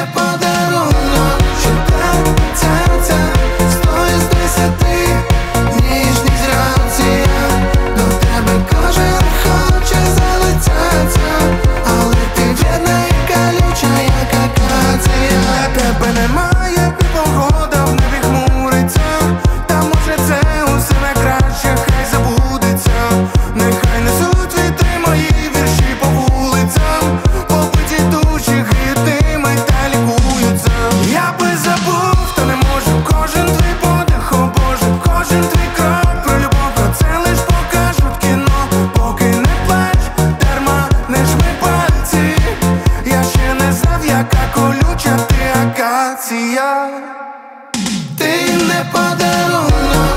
не подарунок, що так серця 100 із 10. Ніжність грація, до тебе кожен хоче залицятися, але ти вірна і колюча, як акація. Тебе немає, і погода в небі хмуриться, та може це усе на краще, хай забудеться. Нехай несуть вітри мої вірші по вулицям, побиті душі гидими та лікуються. Я би забув, та не можу, кожен твій подих, о Боже, кожен твій крок про любов, про це лиш покажуть кіно. Поки не плач, дарма не жми пальці, я ще не знав, яка колюча ти акація. Ти не подарунок,